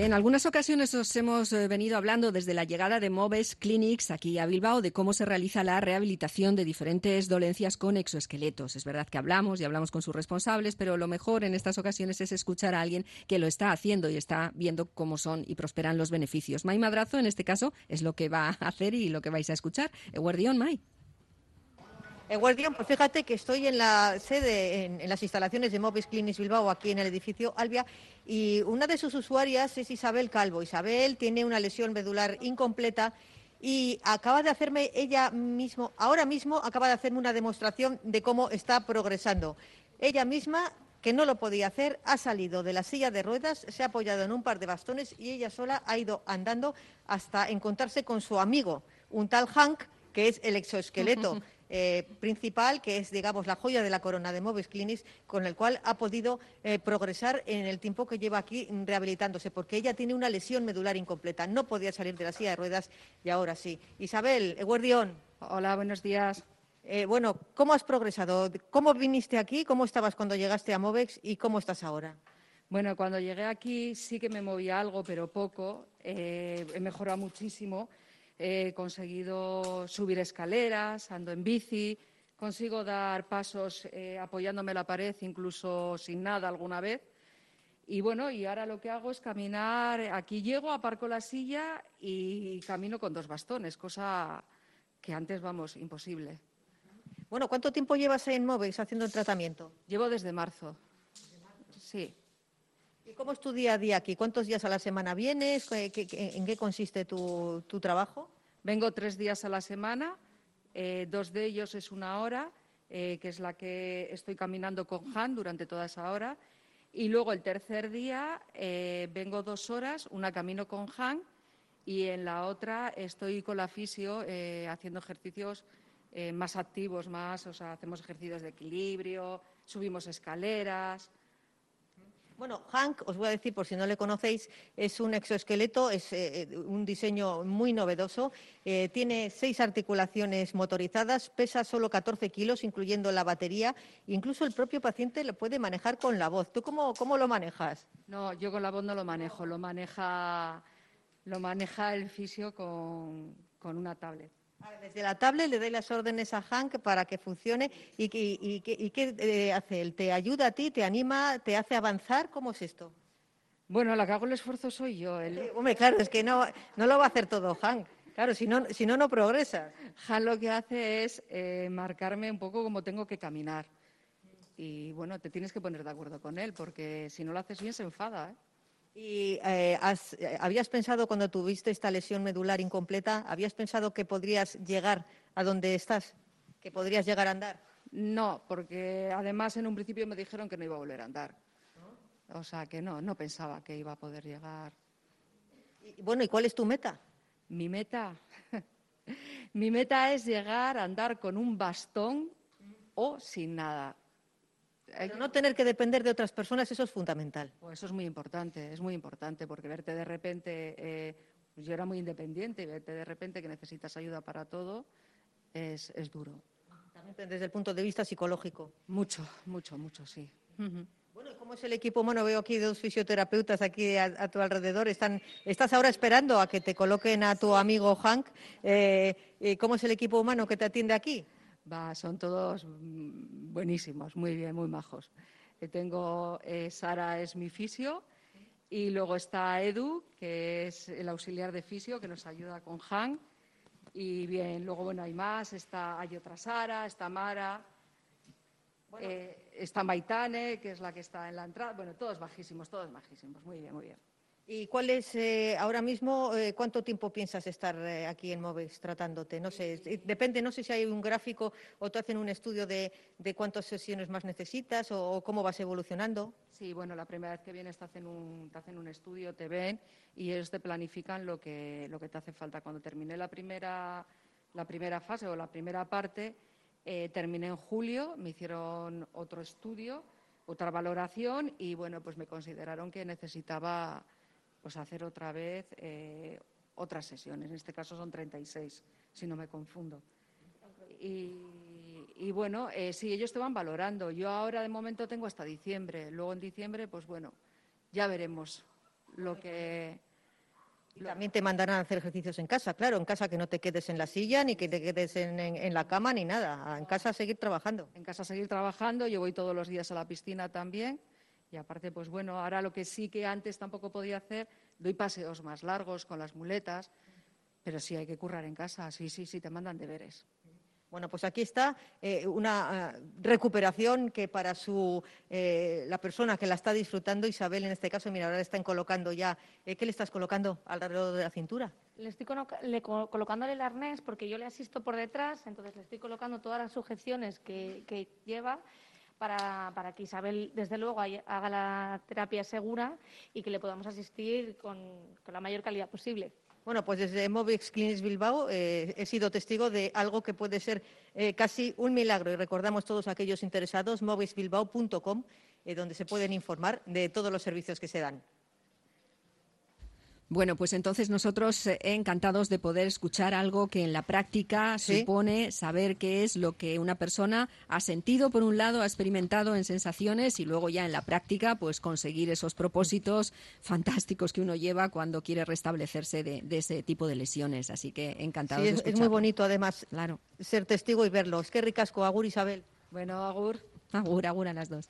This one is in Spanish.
En algunas ocasiones os hemos venido hablando desde la llegada de Moves Clinics aquí a Bilbao de cómo se realiza la rehabilitación de diferentes dolencias con exoesqueletos. Es verdad que hablamos y hablamos con sus responsables, pero lo mejor en estas ocasiones es escuchar a alguien que lo está haciendo y está viendo cómo son y prosperan los beneficios. Mai Madrazo, en este caso, es lo que va a hacer y lo que vais a escuchar. Eguerdión, Mai. Guardián, pues fíjate que estoy en la sede, en las instalaciones de Moves Clinics Bilbao, aquí en el edificio Albia, y una de sus usuarias es Isabel Calvo. Isabel tiene una lesión medular incompleta y acaba de hacerme ahora mismo acaba de hacerme una demostración de cómo está progresando. Ella misma, que no lo podía hacer, ha salido de la silla de ruedas, se ha apoyado en un par de bastones y ella sola ha ido andando hasta encontrarse con su amigo, un tal Hank, que es el exoesqueleto principal, que es, digamos, la joya de la corona de Moves Clinics, con el cual ha podido progresar en el tiempo que lleva aquí rehabilitándose, porque ella tiene una lesión medular incompleta, no podía salir de la silla de ruedas y ahora sí. Isabel, Eguerdión. Hola, buenos días. Bueno, ¿cómo has progresado? ¿Cómo viniste aquí? ¿Cómo estabas cuando llegaste a Movex y cómo estás ahora? Bueno, cuando llegué aquí sí que me movía algo, pero poco. He mejorado muchísimo. He conseguido subir escaleras, ando en bici, consigo dar pasos apoyándome en la pared, incluso sin nada alguna vez. Y bueno, y ahora lo que hago es caminar. Aquí llego, aparco la silla y camino con 2 bastones, cosa que antes, vamos, imposible. Bueno, ¿cuánto tiempo llevas en Movex haciendo el tratamiento? Llevo desde marzo. Sí. ¿Y cómo es tu día a día aquí? ¿Cuántos días a la semana vienes? ¿En qué consiste tu trabajo? Vengo 3 días a la semana, 2 de ellos es 1 hora, que es la que estoy caminando con Han durante toda esa hora. Y luego el tercer día vengo 2 horas, una camino con Han y en la otra estoy con la fisio haciendo ejercicios más activos, o sea, hacemos ejercicios de equilibrio, subimos escaleras. Bueno, Hank, os voy a decir, por si no le conocéis, es un exoesqueleto, es un diseño muy novedoso, tiene 6 articulaciones motorizadas, pesa solo 14 kilos, incluyendo la batería, incluso el propio paciente lo puede manejar con la voz. ¿Tú cómo lo manejas? No, yo con la voz no lo manejo, lo maneja el fisio con una tablet. Desde la tablet le doy las órdenes a Hank para que funcione. ¿Y qué hace él? ¿Te ayuda a ti, te anima, te hace avanzar? ¿Cómo es esto? Bueno, la que hago el esfuerzo soy yo. Hombre, claro, es que no lo va a hacer todo Hank. Claro, si no progresas. Han lo que hace es marcarme un poco cómo tengo que caminar. Y bueno, te tienes que poner de acuerdo con él, porque si no lo haces bien se enfada, ¿eh? ¿Y habías pensado cuando tuviste esta lesión medular incompleta, habías pensado que podrías llegar a donde estás, que podrías llegar a andar? No, porque además en un principio me dijeron que no iba a volver a andar. O sea que no pensaba que iba a poder llegar. Bueno, ¿y cuál es tu meta? Mi meta, mi meta es llegar a andar con un bastón o sin nada. Pero no tener que depender de otras personas, eso es fundamental. Pues eso es muy importante, porque verte de repente, yo era muy independiente, y verte de repente que necesitas ayuda para todo es duro. También desde el punto de vista psicológico. Mucho, sí. Bueno, ¿y cómo es el equipo humano? Veo aquí 2 fisioterapeutas aquí a tu alrededor. ¿Estás ahora esperando a que te coloquen a tu amigo Hank? ¿Cómo es el equipo humano que te atiende aquí? Son todos buenísimos, muy bien, muy majos. Tengo Sara, es mi fisio, y luego está Edu, que es el auxiliar de fisio, que nos ayuda con Han. Y bien, luego bueno, hay más, hay otra Sara, está Mara, está Maitane, que es la que está en la entrada. Bueno, todos majísimos, muy bien, muy bien. ¿Y cuál es ahora mismo, cuánto tiempo piensas estar aquí en Movex tratándote? No sé, depende, no sé si hay un gráfico o te hacen un estudio de cuántas sesiones más necesitas o cómo vas evolucionando. Sí, bueno, la primera vez que vienes te hacen un estudio, te ven y ellos te planifican lo que te hace falta. Cuando terminé la primera fase o la primera parte, terminé en julio, me hicieron otro estudio, otra valoración y bueno, pues me consideraron que necesitaba pues hacer otra vez otras sesiones. En este caso son 36, si no me confundo. Y bueno, sí, ellos te van valorando. Yo ahora de momento tengo hasta diciembre. Luego en diciembre, pues bueno, ya veremos lo que... Y también te mandarán a hacer ejercicios en casa, claro, en casa, que no te quedes en la silla, ni que te quedes en la cama, ni nada. En casa seguir trabajando. En casa seguir trabajando, yo voy todos los días a la piscina también. Y aparte, pues bueno, ahora lo que sí que antes tampoco podía hacer, doy paseos más largos con las muletas, pero sí hay que currar en casa, sí, te mandan deberes. Bueno, pues aquí está una recuperación que para la persona que la está disfrutando, Isabel, en este caso, mira, ahora le están colocando ya, ¿qué le estás colocando alrededor de la cintura? Le estoy colocándole el arnés porque yo le asisto por detrás, entonces le estoy colocando todas las sujeciones que lleva para que Isabel, desde luego, haga la terapia segura y que le podamos asistir con la mayor calidad posible. Bueno, pues desde Movex Clinics Bilbao he sido testigo de algo que puede ser casi un milagro, y recordamos todos aquellos interesados movexbilbao.com, donde se pueden informar de todos los servicios que se dan. Bueno, pues entonces nosotros encantados de poder escuchar algo que en la práctica supone saber qué es lo que una persona ha sentido, por un lado, ha experimentado en sensaciones, y luego ya en la práctica pues conseguir esos propósitos fantásticos que uno lleva cuando quiere restablecerse de ese tipo de lesiones. Así que encantados de escucharlo. Es muy bonito, además, claro, ser testigo y verlo. Es que ricasco. Agur, Isabel. Bueno, agur. Agur a las dos.